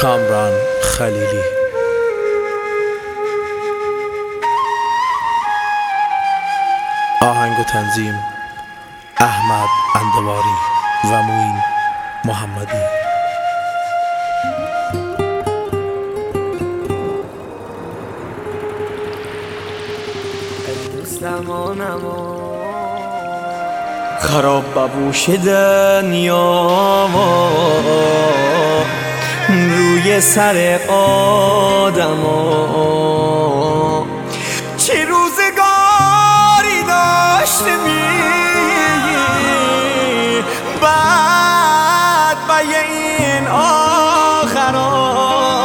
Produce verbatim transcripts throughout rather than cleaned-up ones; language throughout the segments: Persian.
کامران خلیلی. آهنگ و تنظیم احمد اندواری و موین محمدی. خراب ببوش دنیا روی سر آدما، چه روزگاری داشته می بعد بای این آخرا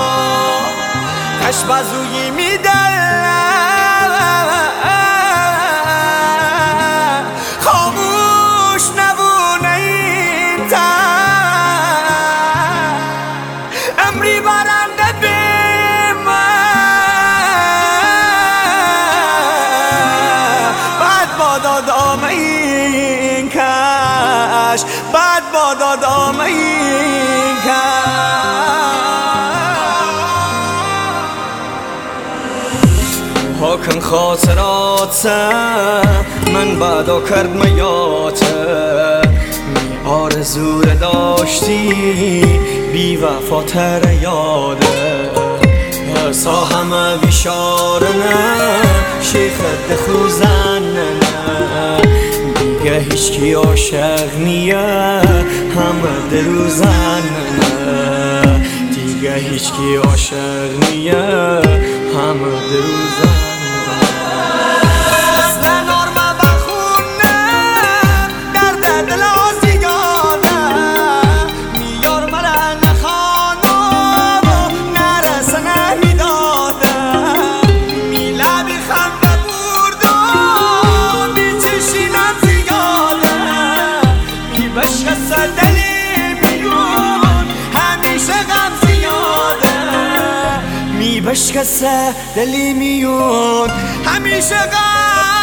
کشبزویی میده دادام این کش بعد با دادام این کش هاکن خاطرات من بعدا کرد میاته می آرزو داشتی بی وفاتر یاده سا همه بیشارنه شیخت خوزن دیگه هیچ کی عاشق نیه همه دلوزن دیگه هیچ کی عاشق نیه همه دلوزن بشکسه دلی میون همیشه غم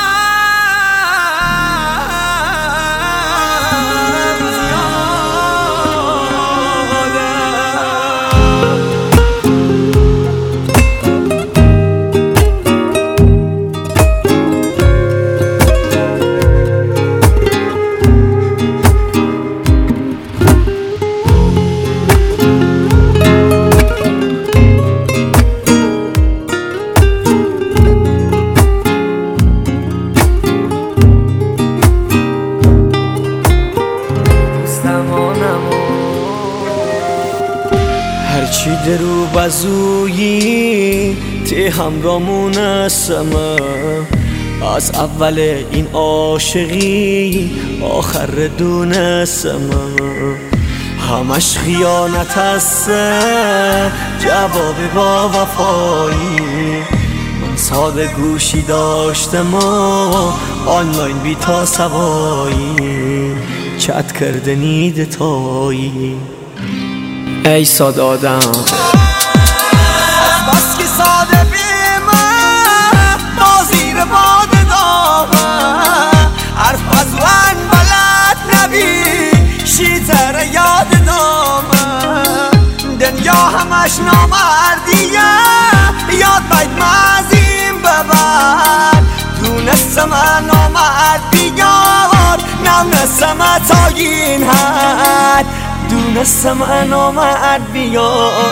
هرچی درو بزویی تی همرامون اسمه از اول این عاشقی آخر دونسمه همش خیانت است جواب با وفایی من ساده گوشی داشتم و آنلاین بی تا سوایی چت کرده نیده تایی ای ساده آدم بس که ساده بیمه با زیر باد دامه حرف بزوان بلد نبی شیطر یاد دامه دنیا همش نامردیه یاد باید مزیم ببر دونستم نامرد بیار نونستم تا این حد دونستم نامرد بیار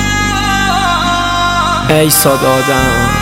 ای ساده آدم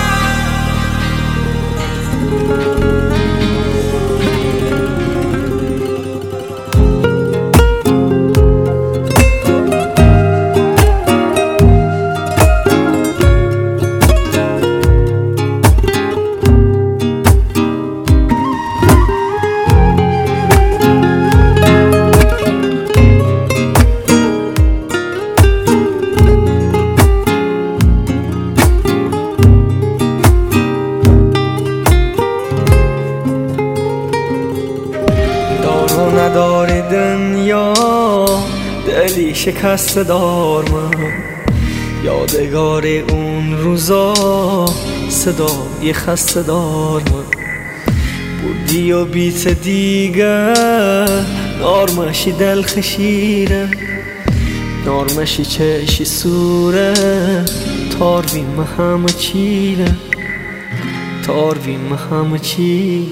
نداره دنیا دلی شکست دار من یادگار اون روزا صدای خسته دار من بودی و بیت دیگه نارمشی دل خشیره نارمشی چشی سوره تاروین همه چیره تاروین همه چی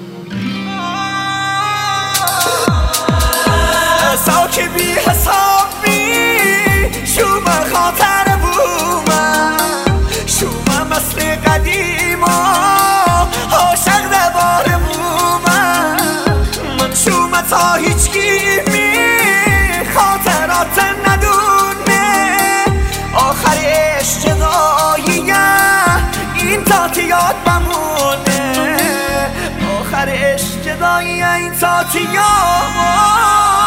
ساک بی حساب بی شوم خاطر بومم شوم مثل قدیما عاشق دوباره بومم من شوم تا هیچ گیمی خاطرات ندونه آخر اشتداییه این تاتی یاد بمونه آخر اشتداییه این تاتی یاد